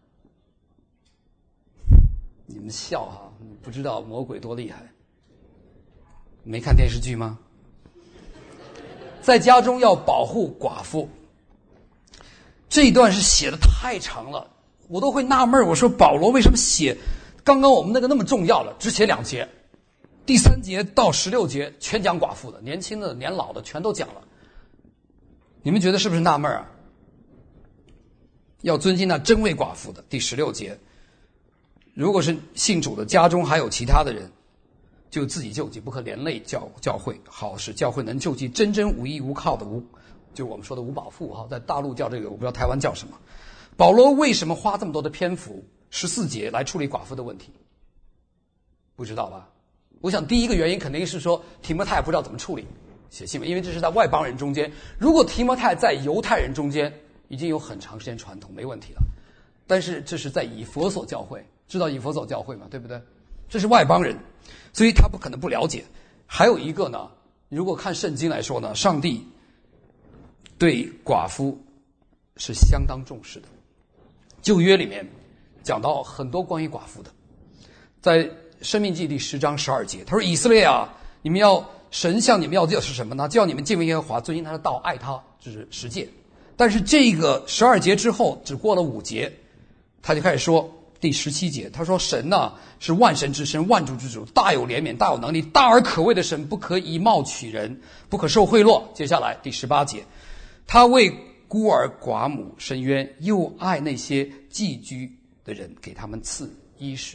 你们笑哈，你不知道魔鬼多厉害。没看电视剧吗？在家中要保护寡妇，这一段是写的太长了，我都会纳闷，我说保罗为什么写刚刚我们那个那么重要了，只写2节，第3节到16节全讲寡妇的，年轻的年老的全都讲了。你们觉得是不是纳闷啊？要尊敬那真为寡妇的，第16节，如果是信主的，家中还有其他的人，就自己救济，不可连累教会，好使教会能救济真无依无靠的就我们说的无保妇哈，在大陆叫这个，我不知道台湾叫什么。保罗为什么花这么多的篇幅14节来处理寡妇的问题？不知道吧？我想第一个原因肯定是说提摩太不知道怎么处理写信，因为这是在外邦人中间。如果提摩太在犹太人中间已经有很长时间传统，没问题了。但是这是在以弗所教会，知道以弗所教会吗？对不对？这是外邦人，所以他不可能不了解。还有一个呢，如果看圣经来说呢，上帝对寡妇是相当重视的。旧约里面讲到很多关于寡妇的，在申命记第10章12节，他说以色列啊，你们要神向你们要的是什么呢？叫你们敬畏耶和华，遵行他的道，爱他，这是10诫。但是这个12节之后只过了5节，他就开始说第17节，他说神呢是万神之神，万主之主，大有怜悯，大有能力，大而可畏的神，不可以貌取人，不可受贿赂。接下来第18节，他为孤儿寡母伸冤，又爱那些寄居的人，给他们赐衣食。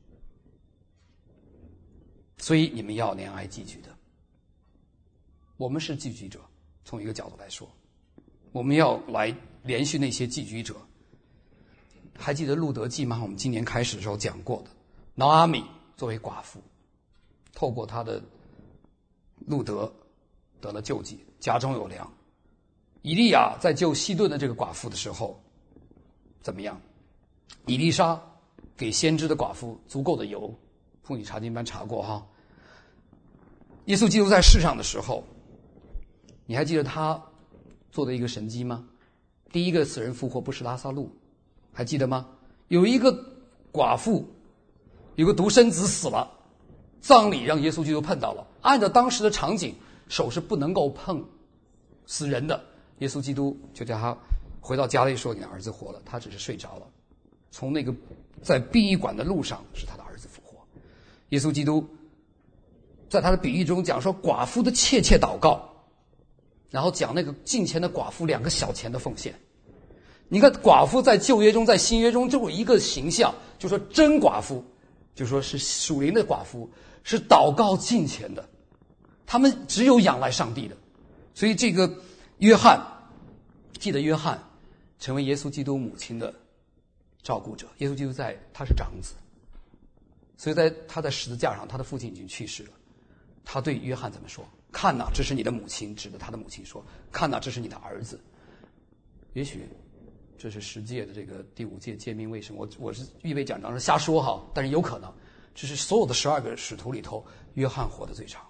所以你们要怜爱寄居的。我们是寄居者，从一个角度来说，我们要来连续那些寄居者。还记得路德记吗？我们今年开始的时候讲过的。拿阿米作为寡妇，透过她的路德得了救济，家中有粮。以利亚在救西顿的这个寡妇的时候怎么样？以利沙给先知的寡妇足够的油，妇女查经班查过哈。耶稣基督在世上的时候，你还记得他做的一个神迹吗？第一个死人复活不是拉撒路，还记得吗？有一个寡妇，有个独生子死了，葬礼让耶稣基督碰到了。按照当时的场景，手是不能够碰死人的， 耶稣基督就叫他回到家里说：“你的儿子活了。”他只是睡着了。从那个在殡仪馆的路上，是他的儿子复活。耶稣基督在他的比喻中讲说寡妇的切切祷告，然后讲那个近前的寡妇2个小钱的奉献。你看寡妇在旧约中在新约中就有一个形象，就说真寡妇，就说是属灵的寡妇，是祷告近前的，他们只有仰赖上帝的。所以这个约翰，记得约翰成为耶稣基督母亲的照顾者。耶稣基督他是长子，所以他在十字架上，他的父亲已经去世了。他对约翰怎么说？看哪，这是你的母亲，指着他的母亲说：“看哪，这是你的儿子。”也许这是10届的这个第5届诫命卫生，我是预备讲章是瞎说哈，但是有可能这是所有的12个使徒里头，约翰活得最长。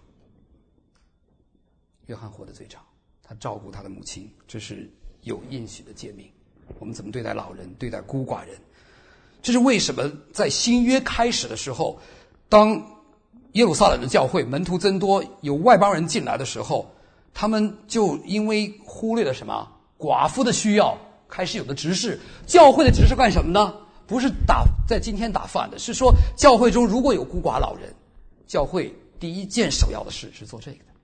约翰活得最长，他照顾他的母亲，这是有应许的诫命。我们怎么对待老人，对待孤寡人？这是为什么在新约开始的时候，当耶路撒冷的教会门徒增多，有外邦人进来的时候，他们就因为忽略了什么？寡妇的需要，开始有的执事。教会的执事干什么呢？不是在今天打饭的，是说教会中如果有孤寡老人，教会第一件首要的事是做这个的。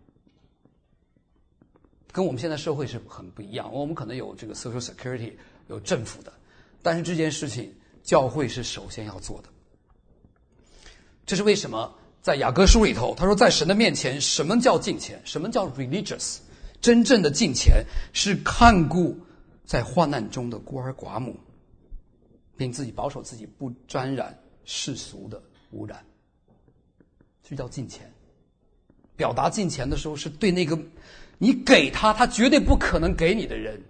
跟我们现在社会是很不一样，我们可能有这个 social security， 有政府的，但是这件事情教会是首先要做的。这是为什么在雅各书里头他说，在神的面前什么叫敬虔，什么叫 religious， 真正的敬虔是看顾在患难中的孤儿寡母，并自己保守自己不沾染世俗的污染，这叫敬虔。表达敬虔的时候是对那个你给他绝对不可能给你的人。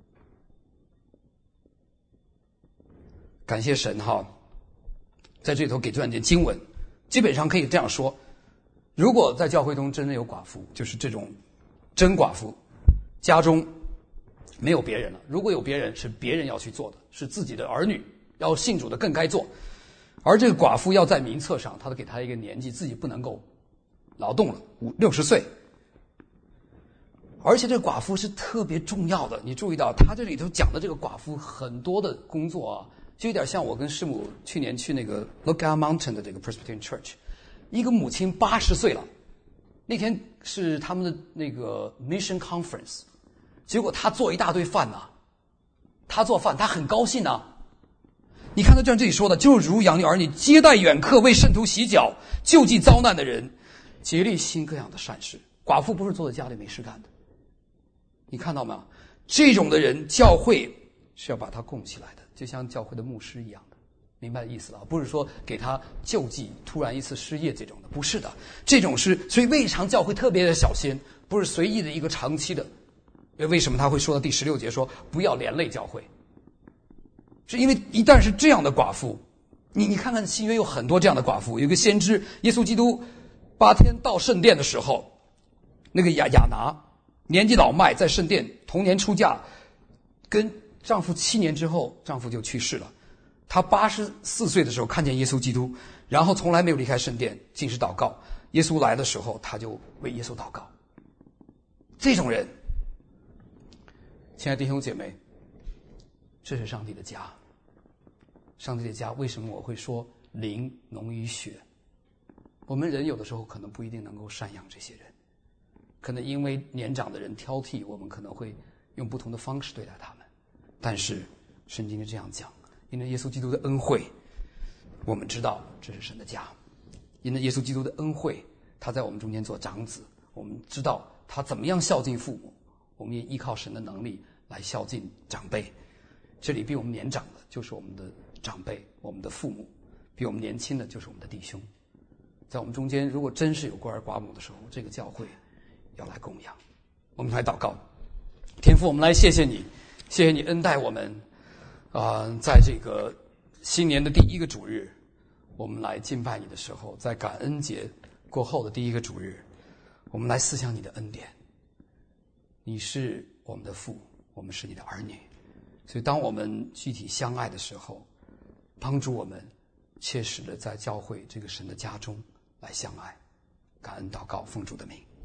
感谢神哈，在这里头给这段经文，基本上可以这样说：如果在教会中真的有寡妇，就是这种真寡妇，家中没有别人了，如果有别人是别人要去做的，是自己的儿女要信主的更该做，而这个寡妇要在名册上，他都给他一个年纪，自己不能够劳动了，60岁。而且这个寡妇是特别重要的，你注意到他这里头讲的这个寡妇很多的工作啊，就有点像我跟师母去年去那个 Lookout Mountain 的这个 Presbyterian Church， 一个母亲80岁了，那天是他们的那个 Mission Conference， 结果他做一大堆饭呐，他做饭他很高兴啊。你看他这里说的，就如养育儿女，接待远客，为圣徒洗脚，救济遭难的人，竭力行各样的善事。寡妇不是坐在家里没事干的，你看到吗？这种的人教会是要把他供起来的，就像教会的牧师一样的，明白意思了？不是说给他救济突然一次失业这种的，不是的，这种是，所以未尝教会特别的小心，不是随意的一个长期的。为什么他会说到第16节说不要连累教会？是因为一旦是这样的寡妇，你看看新约有很多这样的寡妇。有一个先知耶稣基督8天到圣殿的时候，那个亚拿年纪老迈，在圣殿同年出嫁，跟丈夫7年之后丈夫就去世了。她84岁的时候看见耶稣基督，然后从来没有离开圣殿，尽是祷告。耶稣来的时候她就为耶稣祷告。这种人，亲爱的弟兄姐妹，这是上帝的家。上帝的家，为什么我会说灵浓于血？我们人有的时候可能不一定能够赡养这些人，可能因为年长的人挑剔，我们可能会用不同的方式对待他们。但是圣经是这样讲，因为耶稣基督的恩惠，我们知道这是神的家。因为耶稣基督的恩惠，他在我们中间做长子，我们知道他怎么样孝敬父母，我们也依靠神的能力来孝敬长辈。这里比我们年长的就是我们的长辈，我们的父母；比我们年轻的就是我们的弟兄。在我们中间，如果真是有孤儿寡母的时候，这个教会要来供养。我们来祷告。天父，我们来谢谢你，谢谢你恩待我们在这个新年的第一个主日，我们来敬拜你的时候，在感恩节过后的第一个主日，我们来思想你的恩典。你是我们的父，我们是你的儿女，所以当我们具体相爱的时候，帮助我们切实的在教会这个神的家中来相爱。感恩祷告，奉主的名。